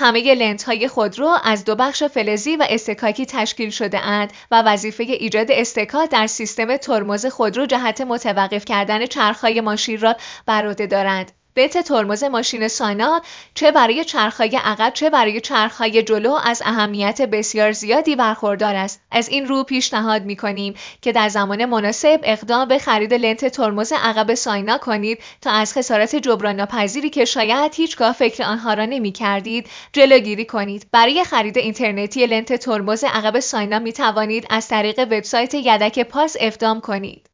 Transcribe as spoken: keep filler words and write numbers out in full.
همه لنزهای خودرو از دو بخش فلزی و استکاکی تشکیل شده اند و وظیفه ایجاد استکاک در سیستم ترمز خودرو جهت متوقف کردن چرخهای ماشین را بر عهده دارند. لنت ترمز ماشین ساینا چه برای چرخهای عقب چه برای چرخهای جلو از اهمیت بسیار زیادی برخوردار است. از این رو پیشنهاد می‌کنیم که در زمان مناسب اقدام به خرید لنت ترمز عقب ساینا کنید تا از خسارات جبران ناپذیری که شاید هیچگاه فکر آنها را نمی‌کردید جلوگیری کنید. برای خرید اینترنتی لنت ترمز عقب ساینا می‌توانید از طریق وبسایت یدک پاس اقدام کنید.